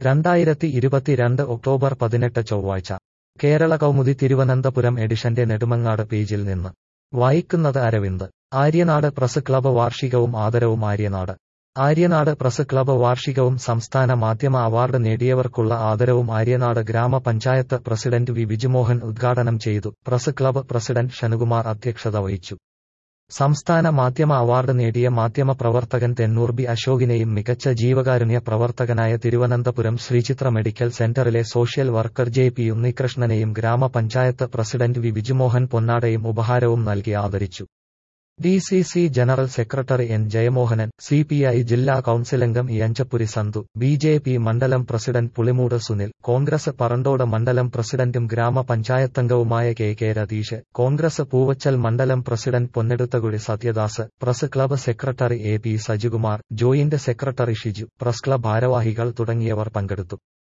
2022 October 18 ചൊവ്വാഴ്ച കേരള കൗമുദി തിരുവനന്തപുരം എഡിഷന്റെ നെടുമങ്ങാട് പേജിൽ നിന്ന് വായിക്കുന്നത് അരവിന്ദ്. ആര്യനാട് പ്രസ് ക്ലബ്ബ് വാർഷികവും ആദരവും. ആര്യനാട് പ്രസ് ക്ലബ്ബ് വാർഷികവും സംസ്ഥാന മാധ്യമ അവാർഡ് നേടിയവർക്കുള്ള ആദരവും ആര്യനാട് ഗ്രാമപഞ്ചായത്ത് പ്രസിഡന്റ് വി വിജുമോഹൻ ഉദ്ഘാടനം ചെയ്തു. പ്രസ് ക്ലബ്ബ് പ്രസിഡന്റ് ഷനുകുമാർ അധ്യക്ഷത വഹിച്ചു. സംസ്ഥാന മാധ്യമ അവാർഡ് നേടിയ മാധ്യമപ്രവർത്തകൻ തെന്നൂർ ബി അശോകിനെയും മികച്ച ജീവകാരുണ്യ പ്രവർത്തകനായ തിരുവനന്തപുരം ശ്രീചിത്ര മെഡിക്കൽ സെന്ററിലെ സോഷ്യൽ വർക്കർ ജെ പി ഉണ്ണികൃഷ്ണനെയും ഗ്രാമപഞ്ചായത്ത് പ്രസിഡന്റ് വി വിജുമോഹൻ പൊന്നാടയും ഉപഹാരവും നൽകി ആദരിച്ചു. DCC general secretary N Jayamohanan, CPI ജില്ലാ കൌൺസിലംഗം ഇയഞ്ചപ്പുരി സന്തു, BJP മണ്ഡലം പ്രസിഡന്റ് പുളിമൂട് സുനിൽ, കോൺഗ്രസ് പറന്തോട് മണ്ഡലം പ്രസിഡന്റും ഗ്രാമപഞ്ചായത്തംഗവുമായ കെ രതീഷ്, കോൺഗ്രസ് പൂവച്ചൽ മണ്ഡലം president Ponneduthakuzhi Sathyadas, press club secretary AP Sajikumar, joint secretary Shiju, press club ഭാരവാഹികൾ തുടങ്ങിയവർ പങ്കെടുത്തു.